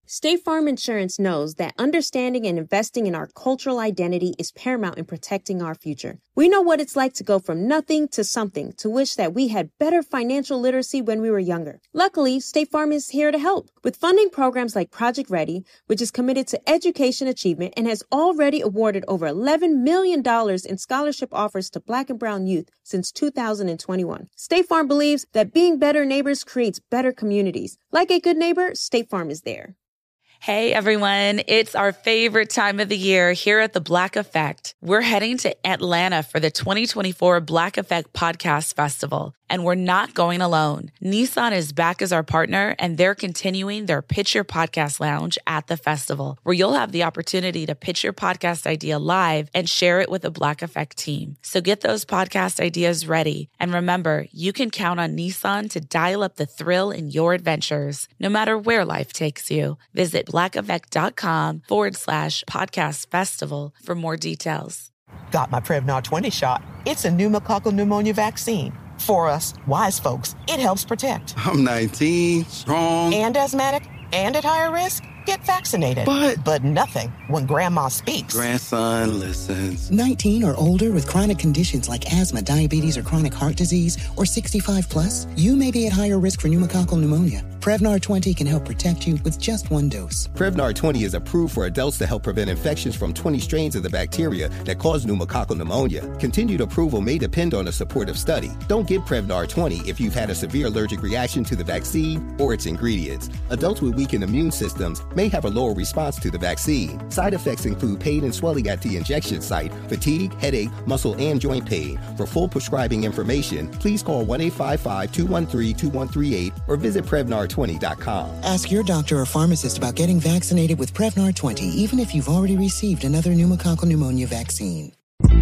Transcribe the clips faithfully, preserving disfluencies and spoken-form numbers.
State Farm Insurance knows that understanding and investing in our cultural identity is paramount in protecting our future. We know what it's like to go from nothing to something, to wish that we had better financial literacy when we were younger. Luckily, State Farm is here to help with funding programs like Project Ready, which is committed to education achievement and has already awarded over eleven million dollars in scholarship offers to Black and brown youth since two thousand twenty-one. State Farm believes that being better neighbors creates better communities. Like a good neighbor, State Farm is there. Hey everyone, it's our favorite time of the year here at The Black Effect. We're heading to Atlanta for the twenty twenty-four Black Effect Podcast Festival, and we're not going alone. Nissan is back as our partner, and they're continuing their Pitch Your Podcast Lounge at the festival, where you'll have the opportunity to pitch your podcast idea live and share it with the Black Effect team. So get those podcast ideas ready. And remember, you can count on Nissan to dial up the thrill in your adventures, no matter where life takes you. Visit blackeffect.com forward slash podcast festival for more details. Got my Prevnar twenty shot. It's a pneumococcal pneumonia vaccine. For us, wise folks, it helps protect. I'm nineteen, strong, and asthmatic, and at higher risk. Get vaccinated. But... But nothing when Grandma speaks. Grandson listens. nineteen or older with chronic conditions like asthma, diabetes, or chronic heart disease, or sixty-five plus, you may be at higher risk for pneumococcal pneumonia. Prevnar twenty can help protect you with just one dose. Prevnar twenty is approved for adults to help prevent infections from twenty strains of the bacteria that cause pneumococcal pneumonia. Continued approval may depend on a supportive study. Don't get Prevnar twenty if you've had a severe allergic reaction to the vaccine or its ingredients. Adults with weakened immune systems may have a lower response to the vaccine. Side effects include pain and swelling at the injection site, fatigue, headache, muscle, and joint pain. For full prescribing information, please call one eight five five, two one three, two one three eight or visit Prevnar twenty dot com. Ask your doctor or pharmacist about getting vaccinated with Prevnar twenty, even if you've already received another pneumococcal pneumonia vaccine.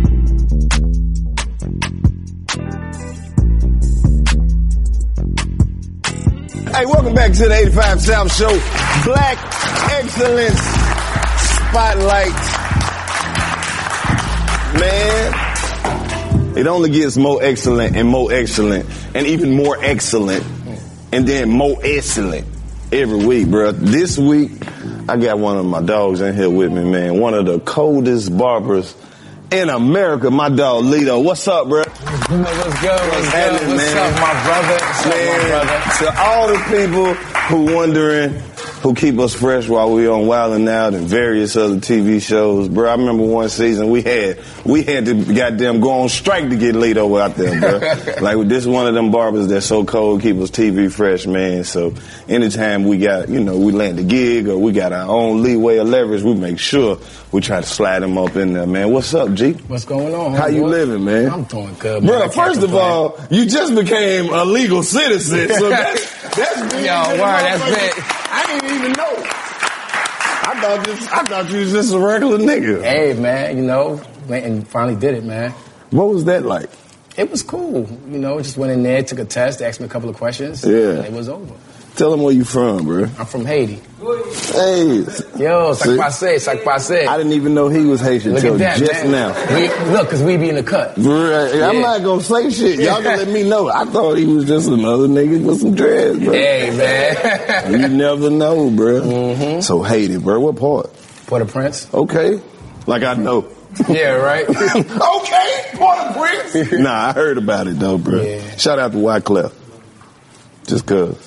Hey, welcome back to the eighty-five South Show. Black Excellence Spotlight. Man, it only gets more excellent and more excellent and even more excellent and then more excellent every week, bro. This week, I got one of my dogs in here with me, man. One of the coldest barbers in America, my dog Lito. What's up, bro? What's good? What's good? What's man? up, my brother? What's man, up, my brother? To all the people who wondering, who keep us fresh while we on Wildin' Out and various other T V shows, bro. I remember one season we had we had to goddamn go on strike to get Lito out there, bro. Like this is one of them barbers that's so cold, keep us T V fresh, man. So anytime we got, you know, we land a gig or we got our own leeway or leverage, we make sure we try to slide him up in there, man. What's up, G? What's going on? How you boy? living, man? I'm doing good, man. Bro, first of all, you just became a legal citizen, so that's that's big. Yo, word, that's big. I didn't even know. I thought this, I thought you was just a regular nigga. Hey, man, you know, went and finally did it, man. What was that like? It was cool. You know, just went in there, took a test, asked me a couple of questions. Yeah. And it was over. Tell them where you from, bro. I'm from Haiti. Hey. Yo, sac passe, sac passe. I didn't even know he was Haitian until just man. now. We, look, because we be in the cut. Right. Yeah. I'm not going to say shit. Y'all can let me know. I thought he was just another nigga with some dreads, bro. Hey, man. You never know, bro. Mm-hmm. So Haiti, bro. What part? Port-au-Prince. Okay. Like I know. Yeah, right? Okay, Port-au-Prince. Nah, I heard about it, though, bro. Yeah. Shout out to Wyclef. Just cuz.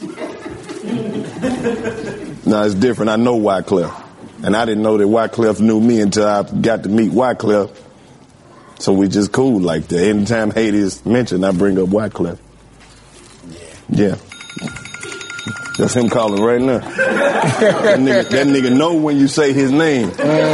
No, it's different. I know Wyclef. And I didn't know that Wyclef knew me until I got to meet Wyclef. So we just cool like that. Anytime Haiti is mentioned, I bring up Wyclef. Yeah. Yeah. That's him calling right now. that, nigga, that nigga know when you say his name.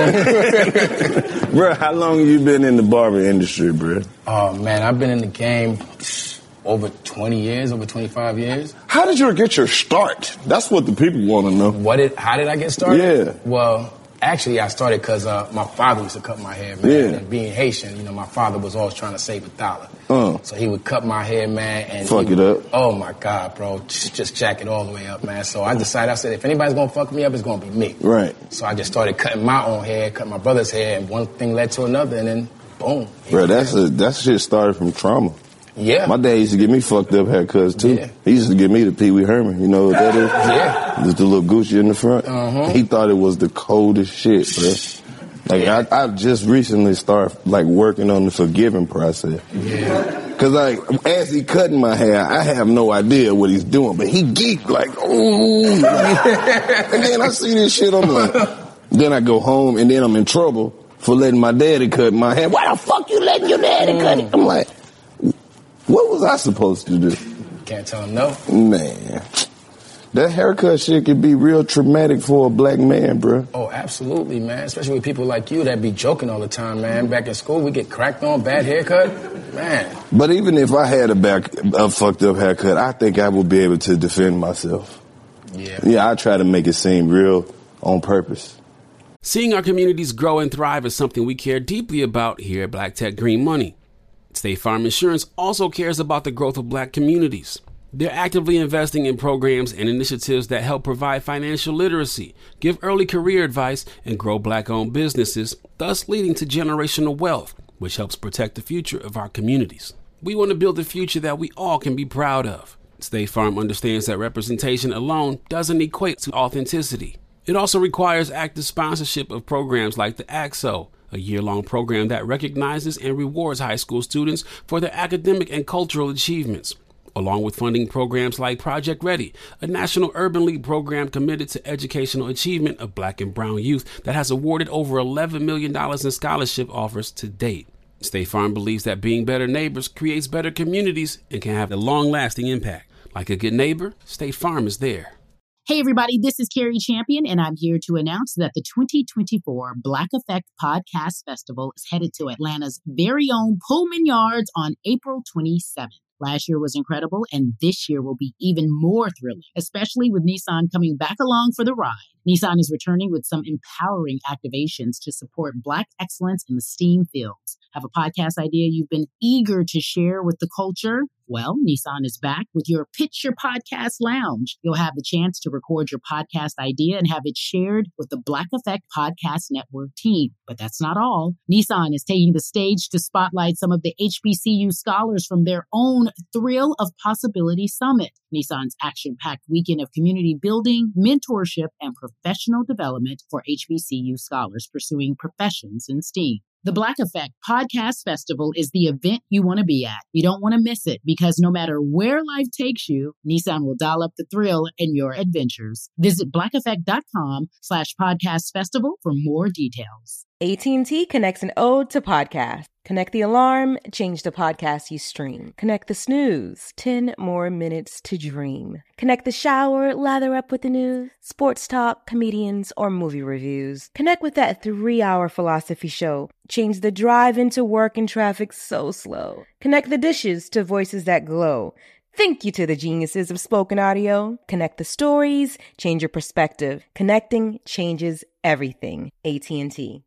Bro, how long have you been in the barber industry, bro? Oh, man, I've been in the game over twenty years, over twenty-five years. How did you get your start? That's what the people want to know. What did? How did I get started? Yeah. Well, actually, I started because uh, my father used to cut my hair, man. Yeah. And being Haitian, you know, my father was always trying to save a dollar. Uh. So he would cut my hair, man. And fuck would, it up. Oh, my God, bro. Just, just jack it all the way up, man. So I decided, I said, if anybody's going to fuck me up, it's going to be me. Right. So I just started cutting my own hair, cut my brother's hair, and one thing led to another, and then boom. Bro, that's a, that shit started from trauma. Yeah. My dad used to give me fucked up haircuts, too. Yeah. He used to give me the Pee Wee Herman. You know what that is? Yeah. Just the little Gucci in the front. Uh-huh. He thought it was the coldest shit, bro. Like, yeah. I, I just recently started, like, working on the forgiving process. Yeah. Because, like, as he cutting my hair, I have no idea what he's doing, but he geeked, like, ooh. And then I see this shit, I'm like, then I go home, and then I'm in trouble for letting my daddy cut my hair. Why the fuck you letting your daddy mm. cut it? I'm like, what was I supposed to do? Can't tell him no. Man. That haircut shit could be real traumatic for a black man, bro. Oh, absolutely, man. Especially with people like you that be joking all the time, man. Back in school, we get cracked on, bad haircut. Man. But even if I had a back a fucked up haircut, I think I would be able to defend myself. Yeah. Yeah, I try to make it seem real on purpose. Seeing our communities grow and thrive is something we care deeply about here at Black Tech Green Money. State Farm Insurance also cares about the growth of black communities. They're actively investing in programs and initiatives that help provide financial literacy, give early career advice, and grow black-owned businesses, thus leading to generational wealth, which helps protect the future of our communities. We want to build a future that we all can be proud of. State Farm understands that representation alone doesn't equate to authenticity. It also requires active sponsorship of programs like the A X O, a year-long program that recognizes and rewards high school students for their academic and cultural achievements, along with funding programs like Project Ready, a National Urban League program committed to educational achievement of black and brown youth that has awarded over eleven million dollars in scholarship offers to date. State Farm believes that being better neighbors creates better communities and can have a long-lasting impact. Like a good neighbor, State Farm is there. Hey, everybody, this is Carrie Champion, and I'm here to announce that the twenty twenty-four Black Effect Podcast Festival is headed to Atlanta's very own Pullman Yards on April twenty-seventh. Last year was incredible, and this year will be even more thrilling, especially with Nissan coming back along for the ride. Nissan is returning with some empowering activations to support Black excellence in the STEAM fields. Have a podcast idea you've been eager to share with the culture? Well, Nissan is back with your Pitch Your Podcast Lounge. You'll have the chance to record your podcast idea and have it shared with the Black Effect Podcast Network team. But that's not all. Nissan is taking the stage to spotlight some of the H B C U scholars from their own Thrill of Possibility Summit, Nissan's action-packed weekend of community building, mentorship, and professional development for H B C U scholars pursuing professions in STEAM. The Black Effect Podcast Festival is the event you want to be at. You don't want to miss it because no matter where life takes you, Nissan will dial up the thrill in your adventures. Visit blackeffect.com slash podcast festival for more details. A T and T connects an ode to podcasts. Connect the alarm, change the podcast you stream. Connect the snooze, ten more minutes to dream. Connect the shower, lather up with the news, sports talk, comedians, or movie reviews. Connect with that three-hour philosophy show. Change the drive into work and traffic so slow. Connect the dishes to voices that glow. Thank you to the geniuses of spoken audio. Connect the stories, change your perspective. Connecting changes everything. A T and T.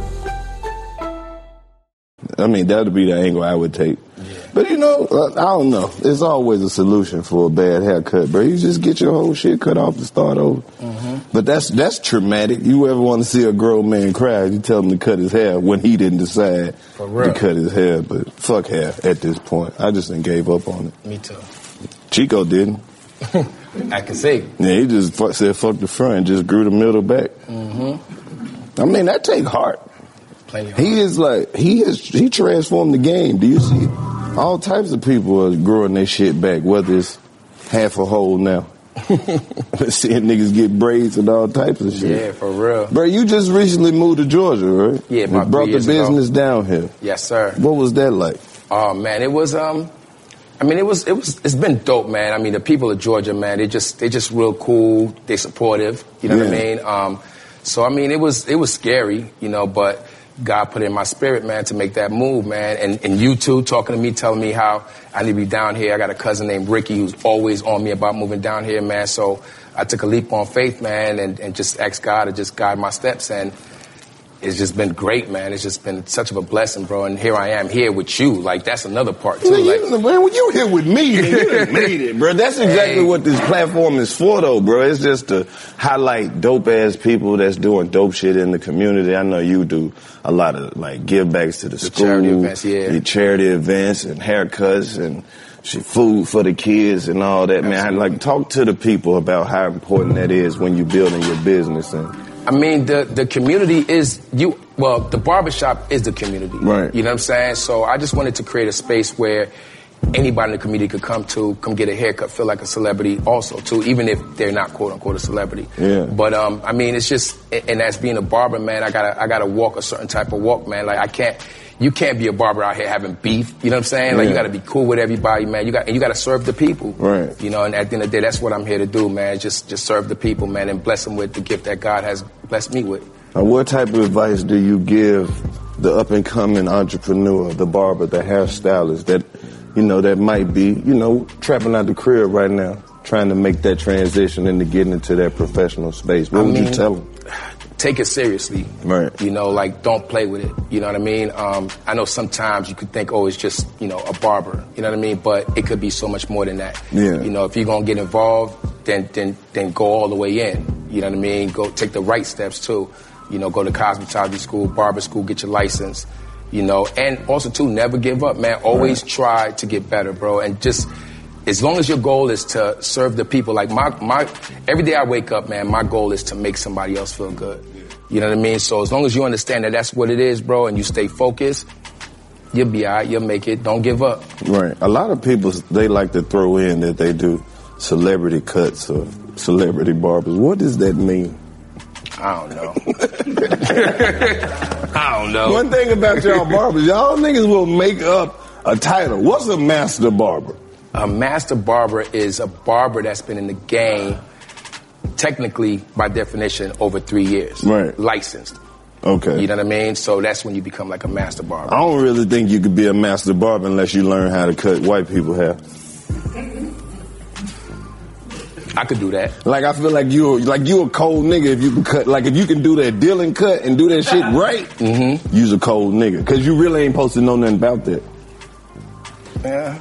I mean, that would be the angle I would take. Yeah. But, you know, I don't know. There's always a solution for a bad haircut, bro. You just get your whole shit cut off and start over. Mm-hmm. But that's that's traumatic. You ever want to see a grown man cry, you tell him to cut his hair when he didn't decide to cut his hair. But fuck hair at this point. I just done gave up on it. Me too. Chico didn't. I can see. Yeah, he just fuck, said fuck the front and just grew the middle back. Mm-hmm. I mean, that take heart. Plenty he is like, he is, he transformed the game. Do you see? All types of people are growing their shit back, whether it's half a hole now. Seeing niggas get braids and all types of shit. Yeah, for real. Bro, you just recently moved to Georgia, right? Yeah, my brought the business ago. down here. Yes, sir. What was that like? Oh man, it was um, I mean, it was it was it's been dope, man. I mean, the people of Georgia, man, they just they just real cool. They supportive. You know yeah. what I mean? Um, so I mean, it was it was scary, you know, but God put it in my spirit, man, to make that move, man. And, and you too, talking to me, telling me how I need to be down here. I got a cousin named Ricky who's always on me about moving down here, man. So I took a leap on faith, man, and, and just asked God to just guide my steps. And it's just been great, man. It's just been such of a blessing, bro. And here I am here with you. Like, that's another part, too. Man, like, you, man when you here with me, man, you done made it, bro. That's exactly hey. what this platform is for, though, bro. It's just to highlight dope-ass people that's doing dope shit in the community. I know you do a lot of, like, give-backs to the, the school. Charity events, yeah. The charity events and haircuts and shit, food for the kids and all that, man. I, like, talk to the people about how important that is when you're building your business. And I mean, the, the community is, you. well, the barbershop is the community. Right. You know what I'm saying? So I just wanted to create a space where anybody in the community could come to, come get a haircut, feel like a celebrity also, too, even if they're not, quote-unquote, a celebrity. Yeah. But, um, I mean, it's just, and as being a barber, man, I gotta, I gotta walk a certain type of walk, man. Like, I can't, you can't be a barber out here having beef, you know what I'm saying? Like, yeah. you gotta be cool with everybody, man. You got, and you gotta serve the people. Right. You know, and at the end of the day, that's what I'm here to do, man. Just, just serve the people, man, and bless them with the gift that God has blessed me with. Now, what type of advice do you give the up-and-coming entrepreneur, the barber, the hairstylist that, you know, that might be, you know, trapping out the crib right now, trying to make that transition into getting into that professional space? What I would mean, you tell them? Take it seriously. Right. You know, like, don't play with it. You know what I mean? Um, I know sometimes you could think, oh, it's just, you know, a barber. You know what I mean? But it could be so much more than that. Yeah. You know, if you're going to get involved, then, then, then go all the way in. You know what I mean? Go take the right steps, too. You know, go to cosmetology school, barber school, get your license. You know, and also, too, never give up, man. Always right. try to get better, bro. And just, as long as your goal is to serve the people, like my, my, every day I wake up, man, my goal is to make somebody else feel good. You know what I mean? So as long as you understand that that's what it is, bro, and you stay focused, you'll be all right, you'll make it. Don't give up. Right. A lot of people, they like to throw in that they do celebrity cuts or celebrity barbers. What does that mean? I don't know. I don't know. One thing about y'all barbers, y'all niggas will make up a title. What's a master barber? A master barber is a barber that's been in the game, technically, by definition, over three years. Right. Licensed. Okay. You know what I mean? So that's when you become like a master barber. I don't really think you could be a master barber unless you learn how to cut white people hair. I could do that. Like, I feel like you're like you a cold nigga if you can cut. Like, if you can do that Dylan cut and do that shit right, mm-hmm. you's a cold nigga. Because you really ain't supposed to know nothing about that. Yeah.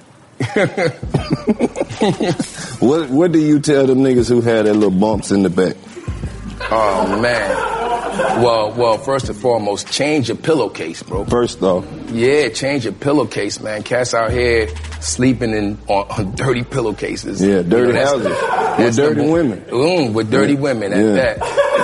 what What do you tell them niggas who had that little bumps in the back? Oh, man. Well, well, first and foremost, change your pillowcase, bro. First off. Yeah, change your pillowcase, man. Cats out here sleeping in on, on dirty pillowcases. Yeah, dirty you know, houses. The, with dirty the, women. Mm, with dirty yeah. women at yeah.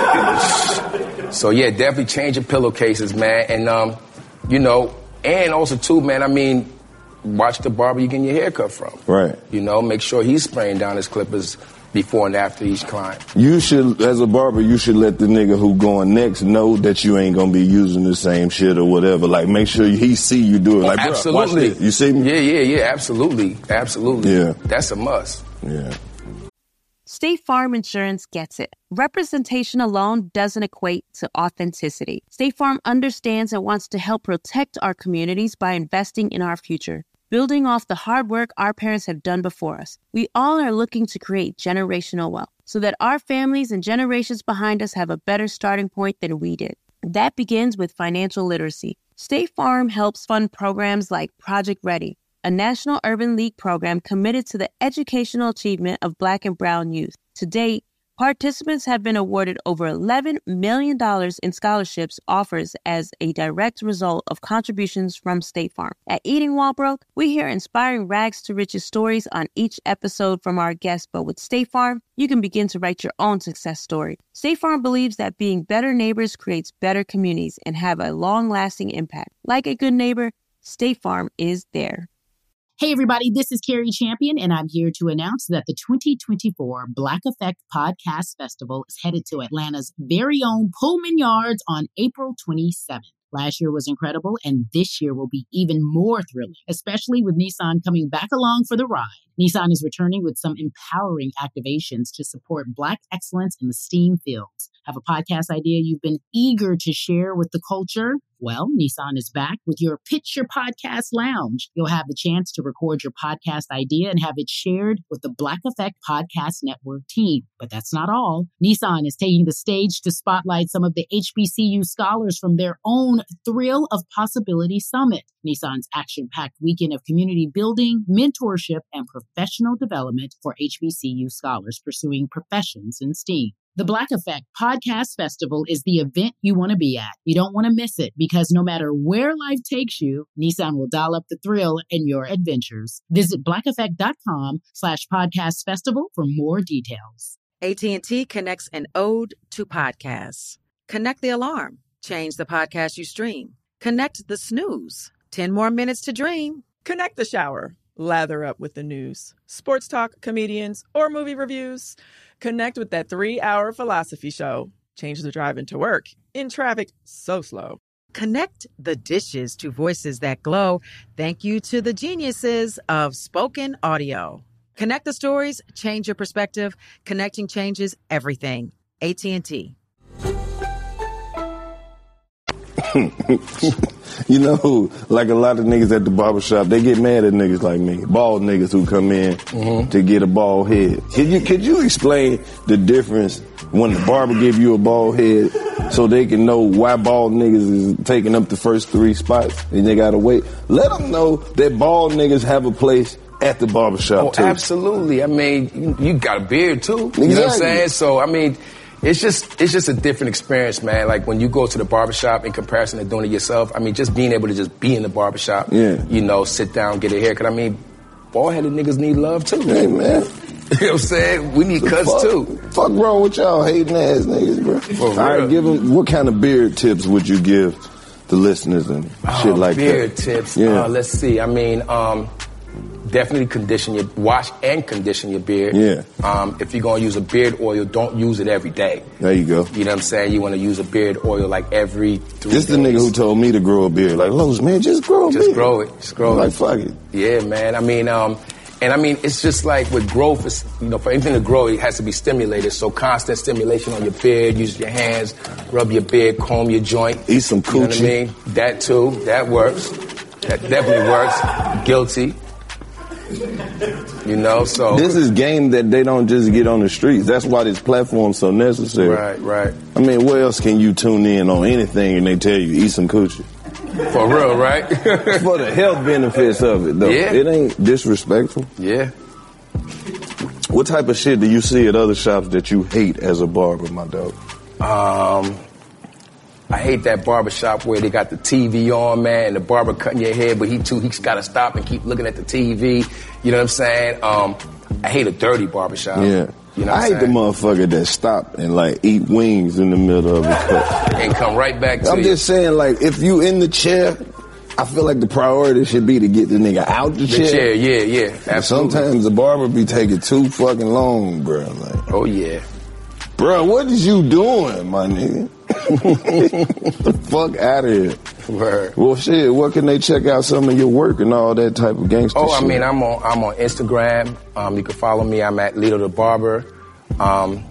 that. So, yeah, definitely change your pillowcases, man. And, um, you know, and also, too, man, I mean, watch the barber you're getting your hair cut from. Right. You know, make sure he's spraying down his clippers before and after each client. You should, as a barber, you should let the nigga who going next know that you ain't gonna be using the same shit or whatever. Like, make sure he see you do it. Like, bro, absolutely. Watch this. You see me? Yeah, yeah, yeah, absolutely. Absolutely. Yeah. That's a must. Yeah. State Farm Insurance gets it. Representation alone doesn't equate to authenticity. State Farm understands and wants to help protect our communities by investing in our future. Building off the hard work our parents have done before us, we all are looking to create generational wealth so that our families and generations behind us have a better starting point than we did. That begins with financial literacy. State Farm helps fund programs like Project Ready, a National Urban League program committed to the educational achievement of Black and Brown youth. To date, participants have been awarded over eleven million dollars in scholarships offers as a direct result of contributions from State Farm. At Eating While Broke, we hear inspiring rags to riches stories on each episode from our guests, but with State Farm, you can begin to write your own success story. State Farm believes that being better neighbors creates better communities and have a long-lasting impact. Like a good neighbor, State Farm is there. Hey, everybody, this is Carrie Champion, and I'm here to announce that the twenty twenty-four Black Effect Podcast Festival is headed to Atlanta's very own Pullman Yards on April twenty-seventh. Last year was incredible, and this year will be even more thrilling, especially with Nissan coming back along for the ride. Nissan is returning with some empowering activations to support Black excellence in the STEAM fields. Have a podcast idea you've been eager to share with the culture? Well, Nissan is back with your Pitch Your Podcast Lounge. You'll have the chance to record your podcast idea and have it shared with the Black Effect Podcast Network team. But that's not all. Nissan is taking the stage to spotlight some of the H B C U scholars from their own Thrill of Possibility Summit, Nissan's action-packed weekend of community building, mentorship, and professional development for H B C U scholars pursuing professions in STEAM. The Black Effect Podcast Festival is the event you want to be at. You don't want to miss it because no matter where life takes you, Nissan will dial up the thrill in your adventures. Visit blackeffect.com slash podcast festival for more details. A T and T connects an ode to podcasts. Connect the alarm. Change the podcast you stream. Connect the snooze. ten more minutes to dream. Connect the shower. Lather up with the news. Sports talk, comedians, or movie reviews. Connect with that three-hour philosophy show. Change the drive into work in traffic so slow. Connect the dishes to voices that glow. Thank you to the geniuses of spoken audio. Connect the stories, change your perspective. Connecting changes everything. A T and T. You know, like a lot of niggas at the barbershop, they get mad at niggas like me. Bald niggas who come in mm-hmm. to get a bald head. Could you, could you explain the difference when the barber give you a bald head so they can know why bald niggas is taking up the first three spots and they gotta wait? Let them know that bald niggas have a place at the barbershop, oh, too. Absolutely. I mean, you, you got a beard, too. Exactly. You know what I'm saying? So, I mean... It's just it's just a different experience, man. Like when you go to the barbershop in comparison to doing it yourself, I mean, just being able to just be in the barbershop, yeah. you know, sit down, get a haircut. I mean, bald-headed niggas need love, too. Hey, man. You know what I'm saying? We need cuts, fuck, too. Fuck wrong with y'all hating ass niggas, bro. For All right, real. give them, what kind of beard tips would you give the listeners and oh, shit like beard that? Beard tips. Yeah. Uh, let's see. I mean, um... definitely condition your, wash and condition your beard. Yeah. Um, if you're gonna use a beard oil, don't use it every day. There you go. You know what I'm saying? You wanna use a beard oil like every three This days. the nigga who told me to grow a beard. Like, Lowe's, man, just grow a Just beard. grow it. Just grow like, it. Like, fuck it. Yeah, man. I mean, um, and I mean, it's just like with growth, it's, you know, for anything to grow, it has to be stimulated. So constant stimulation on your beard, use your hands, rub your beard, comb your joint. Eat some coochie. You know what I mean? That too. That works. That definitely works. Guilty. You know, so... This is game that they don't just get on the streets. That's why this platform's so necessary. Right, right. I mean, where else can you tune in on anything and they tell you, eat some coochie? For real, right? For the health benefits of it, though. Yeah. It ain't disrespectful. Yeah. What type of shit do you see at other shops that you hate as a barber, my dog? Um... I hate that barbershop where they got the T V on, man, and the barber cutting your hair, but he too, he's got to stop and keep looking at the T V. You know what I'm saying? Um, I hate a dirty barbershop. Yeah. You know what I hate the motherfucker that stop and, like, eat wings in the middle of a cut. And come right back to I'm you. just saying, like, if you in the chair, I feel like the priority should be to get the nigga out the, The chair. chair, yeah, yeah, absolutely. Sometimes the barber be taking too fucking long, bro. Like, oh, yeah. Bro, what is you doing, my nigga? The fuck out of here. Word. Well, shit, what can they check out some of your work and all that type of gangster Oh, shit? I mean, I'm on I'm on Instagram. Um, you can follow me. I'm at Lito the Barber. Um,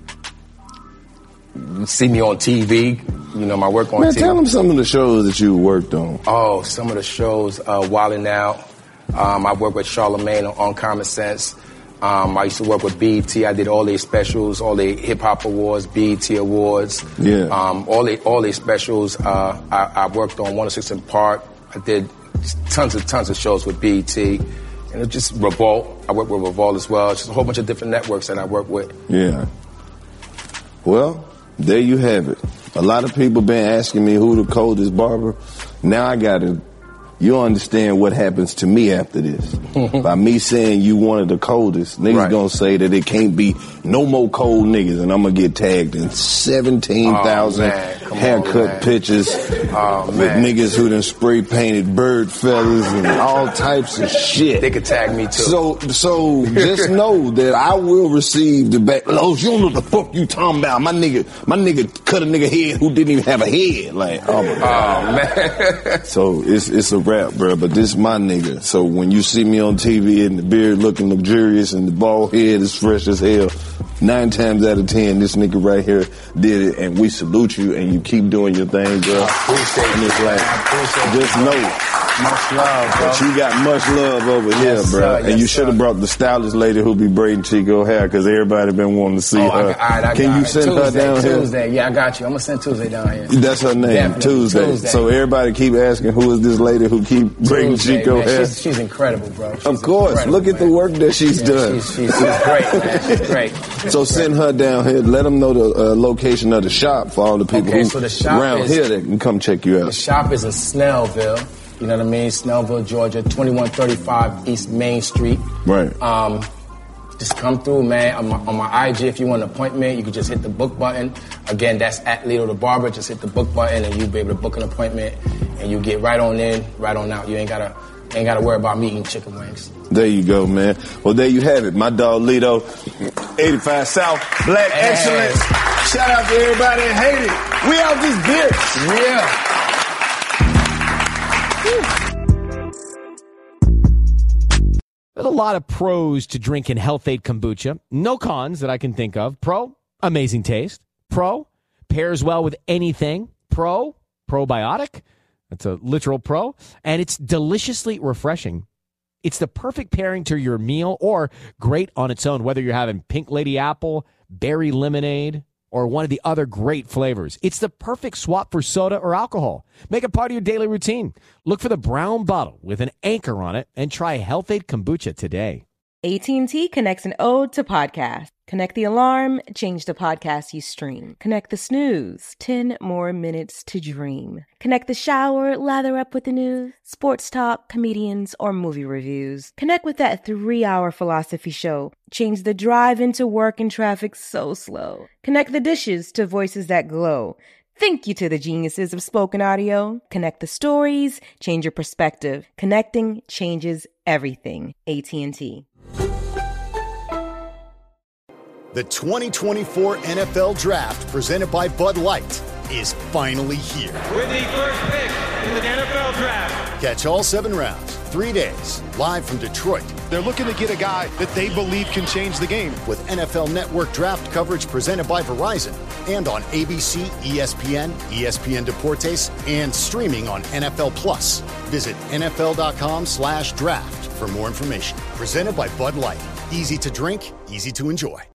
you see me on T V. You know, my work on Man, T V. tell them some of the shows that you worked on. Oh, some of the shows, uh, Wildin' Out. Um, I worked with Charlamagne on, on Common Sense. Um, I used to work with B E T. I did all their specials, all their hip hop awards, B E T awards. Yeah. Um, all their all their specials. Uh, I, I worked on one oh six in Park. I did tons and tons of shows with B E T. And it's just Revolt. I worked with Revolt as well. It's just a whole bunch of different networks that I work with. Yeah. Well, there you have it. A lot of people been asking me who the coldest barber. Now I got to... You'll understand what happens to me after this. By me saying you one of the coldest, niggas right. gonna say that it can't be no more cold niggas, and I'm gonna get tagged in seventeen thousand oh, haircut on, pictures oh, with man. niggas who done spray painted bird feathers and all types of shit. They could tag me too. So, so just know that I will receive the back. Oh, you don't know what the fuck you talking about. My nigga, my nigga cut a nigga head who didn't even have a head. Like, oh my God. Oh, man. So it's it's a rap, bro, but this my nigga. So when you see me on T V and the beard looking luxurious and the bald head is fresh as hell, Nine times out of ten, this nigga right here did it, and we salute you, and you keep doing your thing, bro. I appreciate and it's you, like, I just know much love, bro. that you got much love over yes, here, bro. Sir, and yes, you should have brought the stylist lady who be braiding Chico hair, because everybody been wanting to see oh, her. I, I, I, Can I, you send Tuesday, her down Tuesday. here? Tuesday, yeah, I got you. I'm gonna send Tuesday down here. That's her name, Definitely. Tuesday. Tuesday. So everybody keep asking, who is this lady who keep braiding Tuesday, Chico man. hair? She's, she's incredible, bro. She's of course. Look at man. the work that she's yeah, done. She's, she's, she's great, man. She's great. So send her down here. Let them know the uh, location of the shop for all the people Okay, who so the shop around is- here that can come check you The out. shop is in Snellville. You know what I mean? Snellville, Georgia, twenty-one thirty-five East Main Street. Right. Um, just come through, man. On my, on my I G, if you want an appointment, you can just hit the book button. Again, that's at Lito the Barber. Just hit the book button, and you'll be able to book an appointment, and you get right on in, right on out. You ain't gotta, ain't gotta worry about me eating chicken wings. There you go, man. Well, there you have it. My dog Lito, eighty-five South, Black Hey. Excellence. Shout out to everybody in Haiti. We out this bitch. Yeah. There's a lot of pros to drinking Health-Ade kombucha. No cons that I can think of. Pro, amazing taste. Pro, pairs well with anything. Pro, probiotic. That's a literal pro. And it's deliciously refreshing. It's the perfect pairing to your meal or great on its own, whether you're having pink lady apple, berry lemonade, or one of the other great flavors. It's the perfect swap for soda or alcohol. Make it part of your daily routine. Look for the brown bottle with an anchor on it and try Health-Ade kombucha today. A T and T connects an ode to podcast. Connect the alarm, change the podcast you stream. Connect the snooze, ten more minutes to dream. Connect the shower, lather up with the news, sports talk, comedians, or movie reviews. Connect with that three-hour philosophy show. Change the drive into work and traffic so slow. Connect the dishes to voices that glow. Thank you to the geniuses of spoken audio. Connect the stories, change your perspective. Connecting changes everything. A T and T. The twenty twenty-four N F L Draft, presented by Bud Light, is finally here. With the first pick in the N F L Draft. Catch all seven rounds, three days, live from Detroit. They're looking to get a guy that they believe can change the game. With N F L Network Draft coverage presented by Verizon and on A B C, E S P N, E S P N Deportes, and streaming on N F L Plus. Visit N F L dot com slash draft for more information. Presented by Bud Light. Easy to drink, easy to enjoy.